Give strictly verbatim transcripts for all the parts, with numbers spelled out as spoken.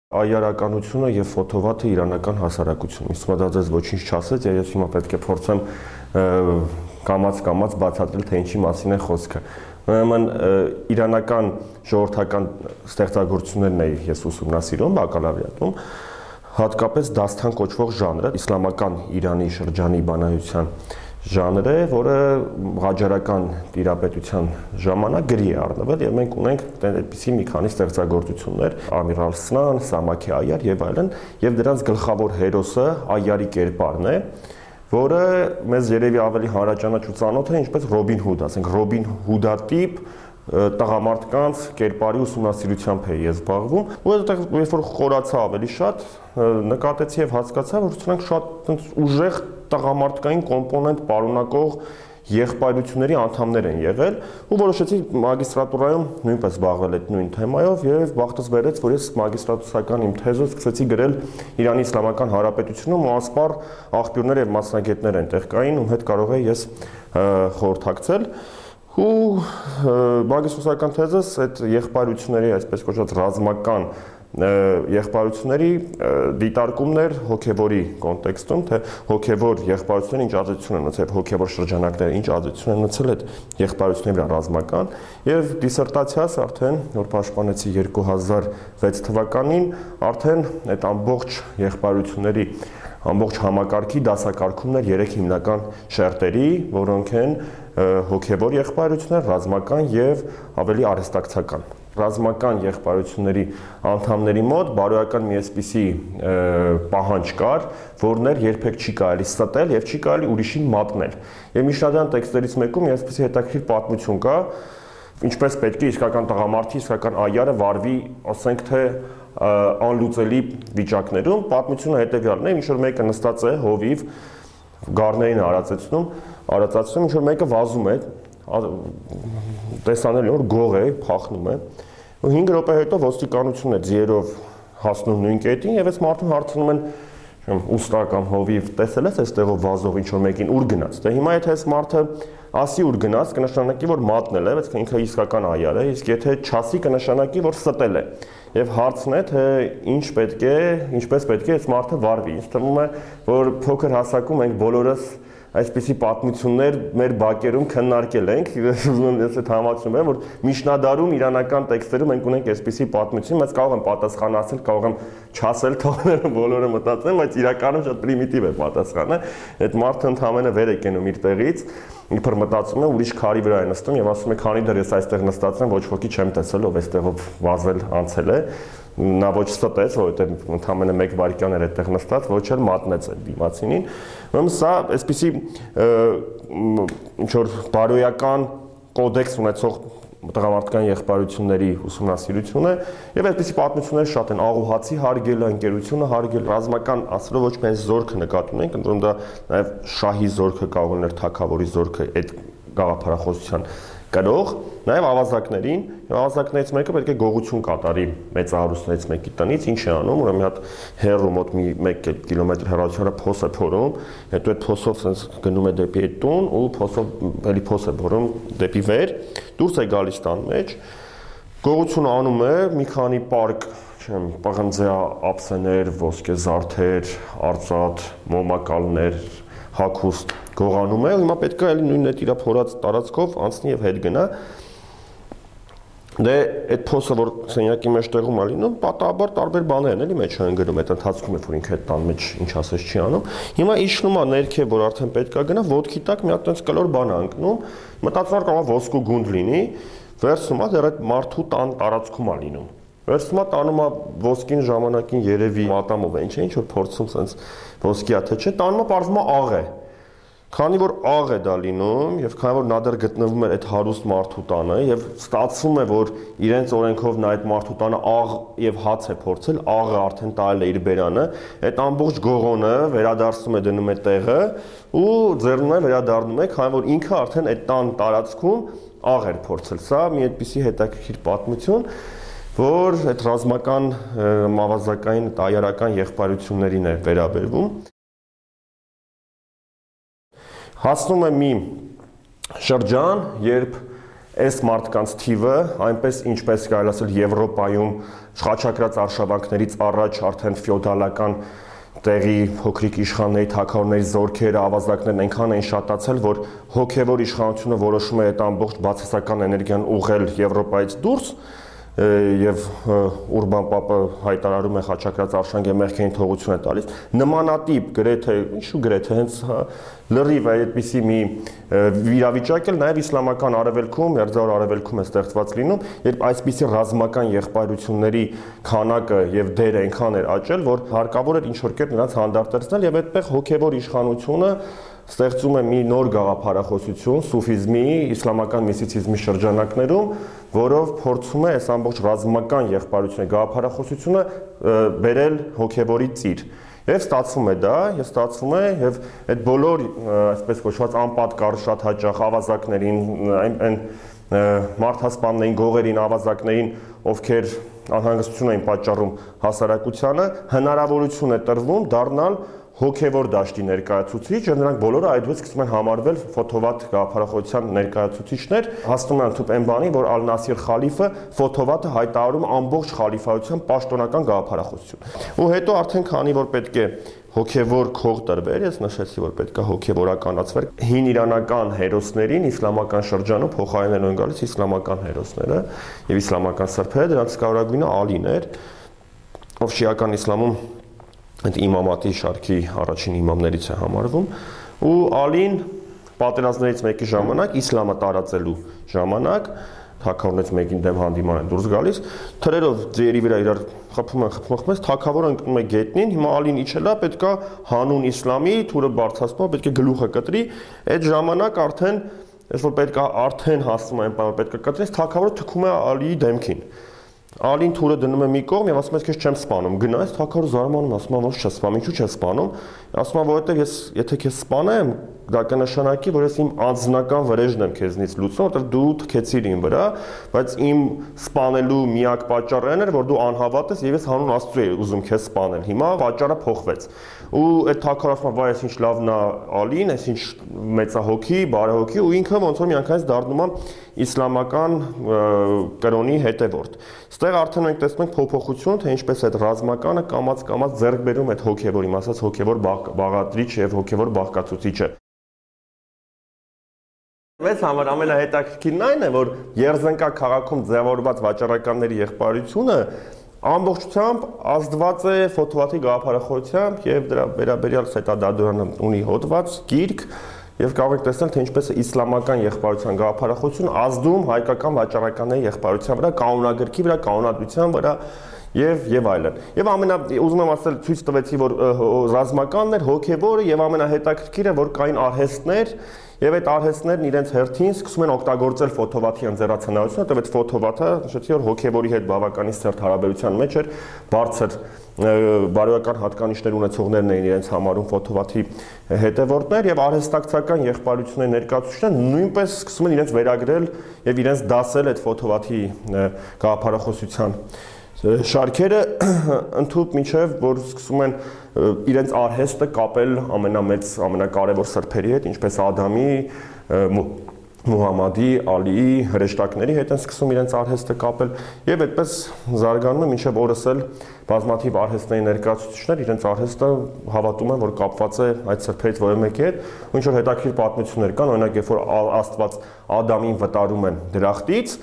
Այարականությունը եւ ֆոտովաթը իրանական հասարակություն։ Իսկ դա ձեզ ոչինչ չասեց, եւ ես հիմա պետք է փորձեմ կամած-կամած բացատրել, թե ինչի մասին է խոսքը։ Ուրեմն իրանական ժողովրդական ստեղծագործություններն էի ես ուսումնասիրում բակալավրիատում, հատկապես դաստան կոչվող ժանրը, իսլամական Իրանի շրջանի բանահյուսության ժանր է, որը ղաջարական տիրապետության ժամանակ գրի է առնվել եւ մենք ունենք այդպիսի մի քանի ստեղծագործություններ՝ Ամիր Ալ-Սնան, Սամաքի Այար եւ այլն, եւ դրանց գլխավոր հերոսը Այարի կերպարն է, որը մեզ երևի ավելի հանրաճանաչ ու ծանոթ է, ինչպես Ռոբին Հուդ, ասենք Ռոբին Հուդատիպ տղամարդկանց կերպարի ուսումնասիրությամբ է ես զբաղվում, ու այդտեղ երբ որ խորացա ավելի շատ, նկատեցի եւ հասկացա, որ սրանք շատ ուժեղ տղամարդկային կոմպոնենտ պարունակող եղբայրությունների անդամներ են եղել, ու որոշեցի մագիստրատուրայում նույնպես զբաղվել այդ նույն թեմայով եւ բախտս բերեց, որ ես մագիստրատուսական իմ թեզը սկսեցի գրել Իրանի Իսլամական Հանրապետությունում, ու ասպար աղբյուրներ եւ մասնագետներ այնտեղ կային, ում հետ կարող եի ես խորհրդակցել։ Ու մագիստրոսական թեզս այդ եղբայրությունների, այսպես կոչված ռազմական եղբայրությունների դիտարկումներ հոգևորի կոնտեքստում, թե հոգևոր եղբայրությունները ինչ ազդեցություն են ունեցել, հոգևոր շրջանակները ինչ ազդեցություն են ունեցել այդ եղբայրությունների վրա ռազմական, եւ դիսերտացիաս արդեն որ պաշտպանեցի երկու հազար վեց թվականին, արդեն այդ ամբողջ եղբայրությունների ամբողջ համակարգի դասակարգումներ երեք հիմնական շերտերի, որոնք են հոգևոր եղբայրություններ, ռազմական եւ ավելի արհեստակցական։ Ռազմական եղբայրությունների անդամների մոտ բարոյական մի այսպիսի պահանջ կար, որն էր երբեք չի կարելի ստել եւ չի կարելի ուրիշին մատնել։ Եվ միջնադարյան տեքստերից մեկում մի այսպիսի հետաքրքիր պատմություն կա, ինչպես պետք է իսկական տղամարդի, իսկական այարը վարվի, ասենք թե անլուծելի վիճակներում, պատմությունը հետեւյալն է, ինչ որ մեկը նստած է հովիվ, գառներին արածեցնում, արածացնում, ինչ որ մեկը վազում է, տեսանել որ գող է, փախնում է, ու հինգ րոպե հետո ոստիկանությունն է ձիերով հասնում նույն կետին եւ այս մարդուն հարցնում են ուստա կամ հովիվ տեսել ես այստեղով վազող ինչ որ մեկին ուր գնաց։ Դե հիմա եթե այս մարդը ասի ուր գնաց, կնշանակի որ մատնել է, բայց ինքը իսկական այար է, իսկ եթե չասի կնշանակի որ ստել է։ Եվ հարցն է թե ինչ պետք է, ինչպես պետք է այս մարդը վարվի։ Ինձ թվում է, որ փոքր հասակում մենք բոլորս այսպիսի պատմություններ մեր բակերում քննարկել ենք, ուզում ես այդ համացնում եմ, որ միջնադարում իրանական տեքստերում մենք ունենք այսպիսի պատմություն, բայց կարող եմ պատասխան ասել, կարող եմ չասել, թողնել բոլորը մտածեն, բայց իրականում շատ պրիմիտիվ է պատասխանը։ Այդ մարդը ընդհանրապես վեր է կենում իր տեղից, իբր մտածում է ուրիշ քարի վրա է նստում եւ ասում է քանի դեռ ես այստեղ նստած եմ, ոչ ոքի չեմ տեսել, ով այստեղով վազել անցել է։ Նա ոչ ստեց, որովհետեւ ընդհանրապես մեկ վայրկյան էր այդտեղ նստած, ոչ էլ մատնեց այդ դիմացինին։ Ուրեմն սա այսպիսի ինչ որ բարոյական կոդեքս ունեցող տղամարդկային եղբայրությունների ուսումնասիրությունը եւ այդպիսի պատմություններ շատ են աղուհացի հարգելը, ընկերությունը հարգել, ռազմական ասելով ոչ միայն զորքը նկատի ունենք, ընդ որում դա նաեւ շահի զորքը կարող է թագավորի զորքը այդ գաղափարախոսության կրող, նաեւ ավազակներին, եւ ավազակներից մեկը պետք է գողություն կատարի մեծահարուստներից մեկի տնից, ինչ է անում, ուրեմն մի հատ հեռու մոտ մի մեկ կիլոմետր հեռավորությամբ փոս է փորում, հետո այդ փոսով sense գնում է դեպի այդ տուն ու փոսով էլի փոս է փորում դեպի վեր, դուրս է գալիս տան մեջ, գողություն անում է, մի քանի պարկ, չեմ, պղնձյա ափսեներ, ոսկե զարդեր, արծաթ, մոմակալներ, հագուստ գողանում է, ու հիմա պետք է էլի նույն այդ իր փորած տարածքով անցնի եւ հետ գնա։ Դե այդ փոսը որ սենյակի մեջ տեղում է լինում, պատահաբար տարբեր բաներ են էլի մեջ են գնում, այդ ընթացքում է որ ինքը այդ տան մեջ ինչ ասես չի անում։ Հիմա իջնում է ներքև, որ արդեն պետք է գնա, ոտքի տակ մի հատ այնց կլոր բան է ընկնում, մտածում եմ կարող է ոսկու գունդ լինի, վերցնում է դեռ այդ մարդու տան տարածքում է լինում։ Վերցնում է տանում է ոսկին ժամանակին երևի մատամով է, ինչ է, ինչ որ փորձում sense ոսկի է թե չէ, տանում է պարզվում է աղ է։ Քանի որ աղ է դա լինում եւ քանի որ նա դեռ գտնվում է այդ հարուստ մարդու տանը եւ ստացվում է որ իրենց օրենքով նա այդ մարդու տանը աղ եւ հաց է փորձել, աղը արդեն տալել է իր բերանը, այդ ամբողջ գողոնը վերադարձնում է դնում է տեղը ու ձեռնունը վերադառնում է, քանի որ ինքը արդեն այդ տան տարածքում աղ էր փորձել։ Սա մի այդպիսի հետաքրքիր պատմություն, որ այդ ռազմական ավազակային այարական եղբայրություններին է վերաբերվում։ Հասնում է մի շրջան, երբ այս մարդկանց թիվը, այնպես ինչպես կարելի ասել Եվրոպայում շղաչակրած արշավանքներից առաջ արդեն ֆեոդալական տեղի փոքրիկ իշխանների, թագավորների զորքերը, ավազակներն այնքան էին շատացել, որ հոգևոր իշխանությունը որոշում է այդ ամբողջ բացասական էներգիան ուղղել Եվրոպայից դուրս, եւ Ուրբան Պապը հայտարարում է խաչակրած արշանգե մեղքերին թողություն է տալիս նմանատիպ գրեթե ինչու գրեթե հենց լրիվ այդպիսի մի վիրավիճակ էլ նաեւ իսլամական արևելքում, Մերձավոր արևելքում է ստեղծված լինում, երբ այսպիսի ռազմական եղբայրությունների քանակը եւ դերը այնքան էր աճել, որ հարկավոր էր ինչ որ կերպ նրանց հանդարտեցնել եւ այդտեղ հոգեվոր իշխանությունը ստեղծում է մի նոր գաղափարախոսություն սուֆիզմի, իսլամական միստիցիզմի շրջանակներում, որով փորձում է այս ամբողջ ռազմական եղբայրությունը, գաղափարախոսությունը բերել հոգևորի ծիր։ Եվ ստացվում է դա, եւ ստացվում է եւ այդ բոլոր, այսպես կոչված անպատկառ շատ հաճախ ավազակներին, այն այն մարդասպաններին, գողերին, ավազակներին, ովքեր անհանգստություն էին պատճառում հասարակությանը, հնարավորություն է տրվում դառնալ հոգևոր դաշտի ներկայացուցիչ, եւ նրանք բոլորը այդպես սկսում են համարվել ֆոթովատ գաղափարախոսության ներկայացուցիչներ, հասնում են թուփ այն բանի, որ Ալ-Նասիր խալիֆը ֆոթովատը հայտարարում ամբողջ խալիֆայության պաշտոնական գաղափարախոսություն։ Ու հետո արդեն քանի որ պետք է հոգևոր քող տրվեր, ես նշեցի, որ պետք է հոգևորականացվեր հին իրանական հերոսներին իսլամական շրջանում փոխարինելու են գալիս իսլամական հերոսները եւ իսլամական սրբերը, դրանց կարևորագույնը Ալին էր, ով շիական իսլամում այդ իմամատի շարքի առաջին իմամներից է համարվում, ու Ալին պատերազմներից մեկի ժամանակ իսլամը տարածելու ժամանակ թագավորներից մեկին դեմ հանդիման են դուրս գալիս, թրերով ձերի վրա իրար խփում են, խփում են, թագավորը ընկնում է գետնին, հիմա Ալին իջելա, պետքա հանուն իսլամի թուրը բարձրացնող, պետք է գլուխը կտրի, այդ ժամանակ արդեն, ես որ պետքա արդեն հասնում է այն բանը, պետքա կտրի, թագավորը թքում է Ալիի դեմքին։ Ալին թուրը դնում է մի կողմ եւ ասում է քեզ չեմ սպանում, գնա, այս թագավորը զարմանում, ասում է ոչ չես սպանում, ինչու չես սպանում, ասում է որովհետեւ ես եթե քեզ սպանեմ, դա կնշանակի, որ ես իմ անձնական վրեժն եմ քեզնից լուծում, որովհետեւ դու թքեցիր իմ վրա, բայց իմ սպանելու միակ պատճառը այն էր, որ դու անհավատ ես եւ ես հանուն Աստծո էի ուզում քեզ սպանել։ Հիմա պատճառը փոխվեց։ Ու այդ թագավորը ասում է, վայ, այս ինչ լավն է Ալին, այս ինչ մեծահոգի, բարեհոգի, ու ինքը ոնց որ միանգամից դառնում է իսլամական կրոնի հետևորդ։ Ստեղ արդեն մենք տեսնում ենք փոփոխություն, թե ինչպես այդ ռազմականը կամած-կամած ձեռք բերում այդ հոգևոր, իմ ասած հոգևոր բաղադրիչ եւ հոգևոր բաղկացուցիչը։ Մեծ համար ամենահետաքրքիրն այն է, որ Երզենկա քաղաքում ձևավորված վաճառականների եղբայրությունը ամբողջությամբ ազդված է ֆոթովատի գաղափարախոսությամբ եւ դրա վերաբերյալ Սետադադուրանը ունի հոդված, գիրք եւ կարող եք տեսնել, թե ինչպես է իսլամական եղբայրության գաղափարախոսությունը ազդում հայկական վաճառականների եղբայրության վրա, կանոնագրքի վրա, կանոնադրության վրա եւ եւ այլն։ Եվ ամենա ուզում եմ ասել, ցույց տվեցի, որ ռազմականն էր, հոգեվորը եւ ամենահետաքրքիրը, որ կային արհեստներ եւ այդ արհեստներն իրենց հերթին սկսում են օգտագործել ֆոթովատի ընձեռացնարությունը, որտեղ այդ ֆոթովատը, նշեցի, որ հոգեվորի հետ բավականին սերտ հարաբերության մեջ էր, բարձր բարոյական հատկանիշներ ունեցողներն էին իրենց համարում ֆոթովատի հետևորդներ եւ արհեստակցական եղբայրությունների ներկայացուցիչները նույնպես սկսում են իրենց վերագրել եւ իրենց դասել այդ ֆոթովատի գաղափարախոսության շարքերը ընդհուպ մինչև որ սկսում են իրենց արհեստը կապել ամենամեծ ամենակարևոր սրբերի հետ, ինչպես Ադամի, Մուհամմադի, Ալիի, հրեշտակների հետ են սկսում իրենց արհեստը կապել եւ այդպես զարգանում է մինչև օրս էլ բազմաթիվ արհեստների ներկայացուցիչներ իրենց արհեստը հավատում են, որ կապված է այդ սրբերից որևէ մեկի հետ, ու ինչ որ հետաքրքիր պատմություններ կան, օրինակ երբ որ Աստված Ադամին վտարում են դրախտից,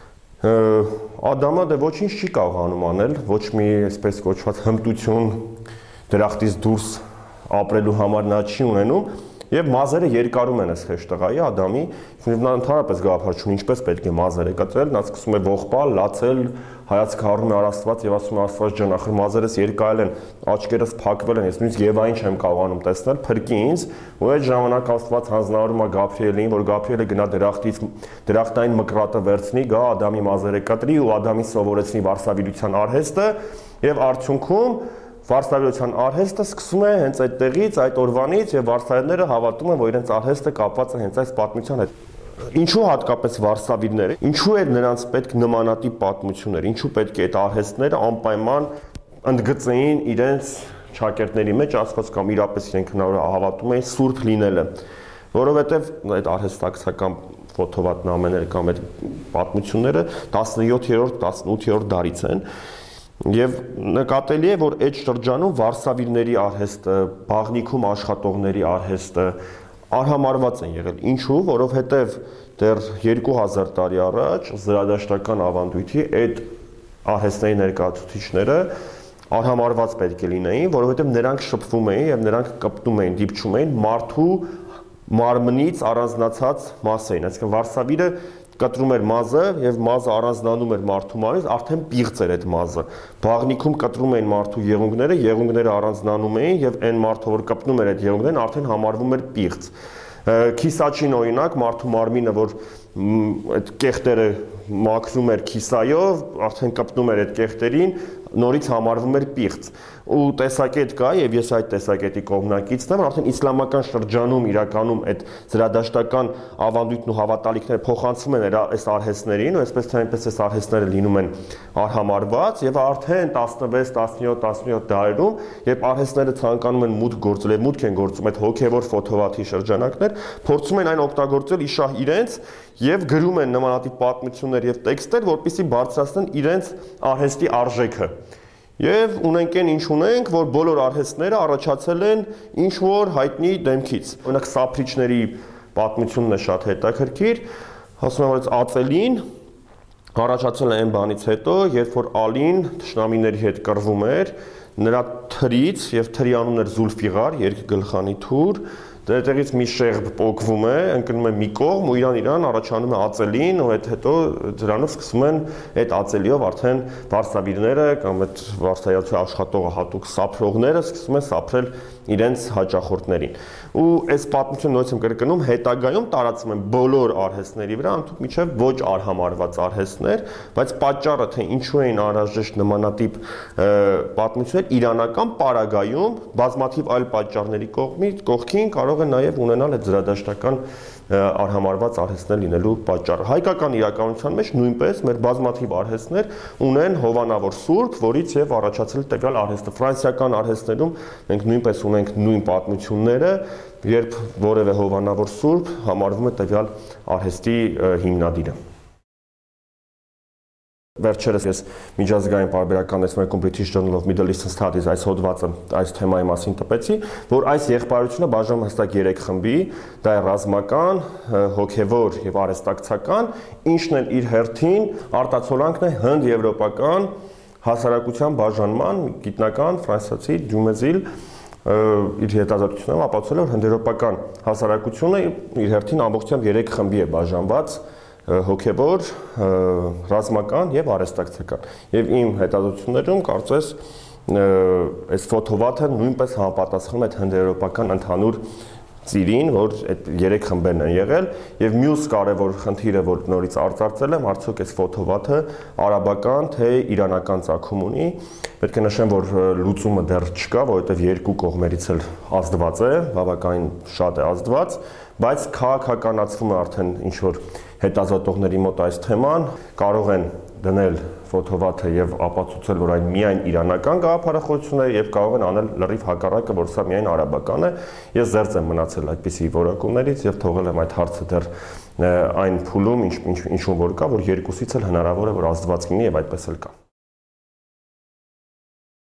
Ադամը դե ոչինչ չի կարողանում անել, ոչ մի այսպես կոչված հմտություն դրախտից դուրս ապրելու համար նա չի ունենում եւ մազերը երկարում են այս հեշտղայի Ադամի, եւ նա ընդհանրապես գաղափար չունի ինչպես պետք է մազերը կտրել, նա սկսում է ողբալ, լացել, հայացքը հառնում է առ Աստված եւ ասում է Աստված ջան, ախր մազերս երկարել են, աչքերս փակվել են, ես նույնիսկ Եվային չեմ կարողանում տեսնել, փրկի ինձ, ու այդ ժամանակ Աստված հանձնարարում է Գաբրիելին, որ Գաբրիելը գնա դրախտից դրախտային մկրատը վերցնի, գա Ադամի մազերը կտրի ու Ադամին սովորեցնի վարսավիրության արհեստը եւ արդյունքում վարսավիրության արհեստը սկսում է հենց այդտեղից, այդ օրվանից եւ վարսավիրները հավատում են, որ իրենց արհեստը կապված է հենց այս պատմության հետ։ Ինչու հատկապես վարսավիրները, ինչու է նրանց պետք նմանատիպ պատմություններ, ինչու պետք է այդ արհեստները անպայման ընդգծեին իրենց շակերտների մեջ, ասված կամ իրապես իրենք հնարավոր հավատում էին սուրբ լինելը, որովհետեւ այդ արհեստակցական ֆոթովատն ամեներ կամ այդ պատմությունները տասնյոթերորդ տասնութերորդ դարից են եւ նկատելի է որ այդ շրջանում վարսավիրների արհեստը, բաղնիքում աշխատողների արհեստը արհամարված են եղել։ Ինչու՞, որովհետեւ դեռ երկու հազար տարի առաջ զրադաշտական ավանդույթի այդ արհեստների ներկայացուցիչները արհամարված պետք է լինեին, որովհետեւ նրանք շփվում էին եւ նրանք կպտում էին, դիպչում էին մարդու մարմնից առանձնացած մասերին, այսինքն վարսավիրը կտրում էր մազը եւ մազը առանձնանում էր մարդու մարմնից, արդեն պիղծ էր այդ մազը։ Բաղնիքում կտրում էին մարդու եղունգները, եղունգները առանձնանում էին եւ այն մարդը, որ կպնում էր այդ եղունգներն, արդեն համարվում էր պիղծ։ Քիսաչին օրինակ մարդու մարմինը, որ այդ կեղտերը մաքրում էր քիսայով, արդեն կպտում էր այդ կեղտերին, նորից համարվում էր պիղծ։ Ու տեսակետ կա եւ ես այդ տեսակետի կողմնակիցն եմ, արդեն իսլամական շրջանում իրականում այդ զրադաշտական ավանդույթն ու հավատալիքները փոխանցվում են այս արհեստներին, ու այսպես թե այնպես այս արհեստները լինում են արհամարված եւ արդեն տասնվեց, տասնյոթ, տասնյոթ դարերում, երբ արհեստները ցանկանում են մուտք գործել եւ մուտք են գործում այդ հոգեվոր ֆոթովաթի շրջանակներ, փորձում են այն օգտագործել իշահ իրենց եւ գրում են նմանատիպ պատմություններ եւ տեքստեր, որպեսզի բարձրացնեն իրենց արհեստի արժեքը։ Եվ ունենք այն ինչ ունենք, որ բոլոր արհեստները առաջացել են ինչ որ հայտնի դեմքից։ Օրինակ սափրիչների պատմությունն է շատ հետաքրքիր, ասում են որ ածելին առաջացել է այն բանից հետո, երբ որ Ալին թշնամիների հետ կռվում էր, նրա թրից եւ թրի անունն էր Զուլֆիղար, երկգլխանի թուր, դերտեղից մի շեղբ պոկվում է, ընկնում է մի կողմ ու իրան իրան առաջանում է ածելին ու այդ հետո դրանով սկսում են այդ ածելիով արդեն վարսավիրները կամ այդ վարսայացու աշխատողը հատուկ սափրողները սկսում են սափրել իրենց հաճախորդներին։ Ու այս պատմությունը նույնիսկ եմ կրկնում, հետագայում տարածվում են բոլոր արհեստների վրա, ընդհանուր միջև ոչ արհամարված արհեստներ, բայց պատճառը թե ինչու էին անհրաժեշտ նմանատիպ պատմություններ իրանական պարագայում բազմաթիվ այլ պատճառների կողմից կողքին կարող է նաև ունենալ այդ զրադաշտական արհամարված արհեստներ լինելու պատճառը։ Հայկական իրականության մեջ նույնպես մեր բազմաթիվ արհեստներ ունեն հովանավոր սուրբ, որից եւ առաջացել տվյալ արհեստը։ Ֆրանսիական արհեստներում մենք նույնպես ունենք նույն պատմությունները, երբ որևէ հովանավոր սուրբ համարվում է տվյալ արհեստի հիմնադիրը։ Վերջերս ես միջազգային պարբերական տեսնողական British Journal of Middle Eastern Studies այս հոդվածը այս թեմայի մասին տպեցի, որ այս եղբայրությունը բաժանում հստակ երեք խմբի, դա է ռազմական, հոգևոր եւ արհեստակցական, ինչն էլ իր հերթին արտացոլանքն է հնդ-եվրոպական հասարակության բաժանման, գիտնական ֆրանսիացի Դյումեզիլ իր հետազոտություններով ապացուցել է, որ հնդ-եվրոպական հասարակությունը իր հերթին ամբողջությամբ երեք խմբի է բաժանված հոգևոր, ռազմական եւ արհեստակցական։ Եվ իմ հետազոտություններում կարծես այս ֆոթովաթը նույնպես համապատասխանում է հնդեվրոպական ընդհանուր ծիրին, որ այդ երեք խմբերն են եղել, եւ մյուս կարևոր խնդիրը, որ նորից արծարծել եմ, արդյոք այս ֆոթովաթը արաբական թե իրանական ծագում ունի։ Պետք է նշեմ, որ լուծումը դեռ չկա, որովհետեւ երկու կողմերից էլ ազդված է, բավականին շատ է ազդված, բայց քաղաքականացվում է արդեն ինչ որ հետազոտողների մոտ այս թեման, կարող են դնել ֆոթովաթը եւ ապացուցել, որ այն միայն իրանական գաղափարախոսություն է եւ կարող են անել լրիվ հակառակը, որ սա միայն արաբական է։ Ես զերծ եմ մնացել այդպիսի որակումներից եւ թողել եմ այդ հարցը դեռ այն փուլում, ինչ ինչ ինչ որ կա, որ երկուսից էլ հնարավոր է որ ազդված լինի եւ այդպես էլ կա։